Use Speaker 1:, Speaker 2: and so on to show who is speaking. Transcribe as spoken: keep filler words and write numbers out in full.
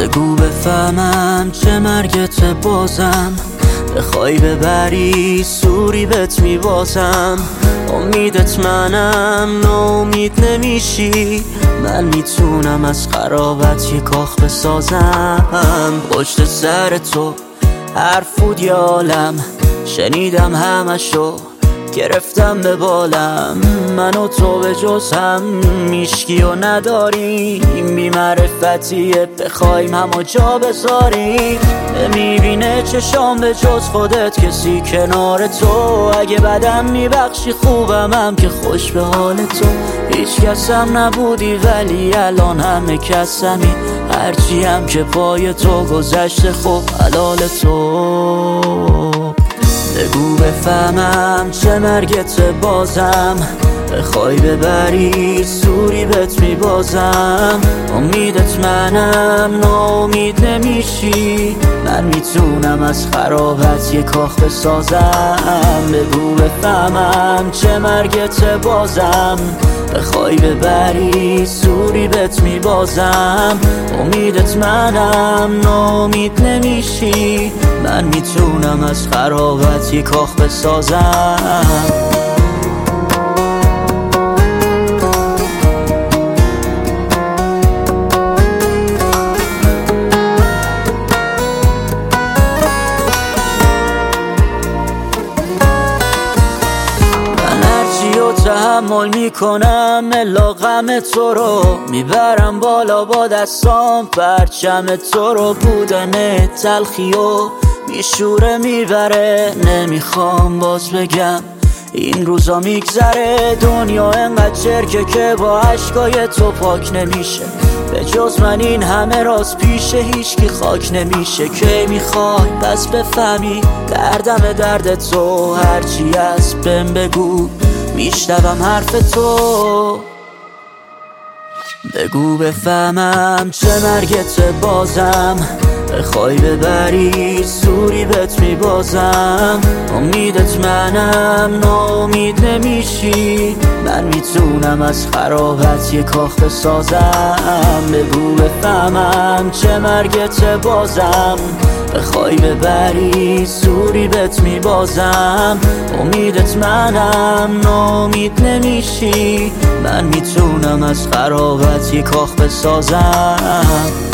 Speaker 1: بگو بفهمم چه مرگت بازم، بخوای ببری سوری بهت میبازم. امیدت منم ناامید نمیشی، من میتونم از خرابت یه کاخ بسازم. پشت سر تو حرف بود یه عالم، شنیدم همشو گرفتم به بالم. من و تو به جز هم میشکی و نداریم، بی معرفتیه بخوایم همو جا بذاریم. نمیبینه چشام به جز خودت کسی کنار تو، اگه بدم میبخشی خوبم هم که خوش به حال تو. هیچ کسم نبودی ولی الان همه کسمی، هرچی هم که پای تو گذشته خب حلال تو. بگو بفهمم چه مرگت بازم، بخوای ببری سوری بهت میبازم. امیدت منم ناامید نمیشی، من میتونم از خرابت یه کاخ بسازم. بگو بفهمم چه مرگت بازم، بخوای ببری سوری بهت میبازم. امیدت منم ناامید نمیشی، من میتونم از خرابت یه کاخ بسازم. تحمل میکنم الا غم تو رو، میبرم بالا با دستام پرچم تو رو. بودن تلخی و میشوره میبره، نمیخوام باز بگم این روزا میگذره. دنیا انقدر چرکه که با عشقای تو پاک نمیشه، به جز من این همه راز پیشه هیچکی خاک نمیشه. کی میخوای پس بفهمی دردم درد تو، هرچی از بهم بگو میشنوم حرف تو. بگو بفهمم چه مرگت بازم، بخوای ببری سوری بهت میبازم. امیدت منم ناامید نمیشی، من میتونم از خرابت یه کاخ بسازم. بگو بفهمم چه مرگت بازم، بخوای ببری سوری بهت میبازم. امیدت منم ناامید نمیشی، من میتونم از خرابت یه کاخ بسازم.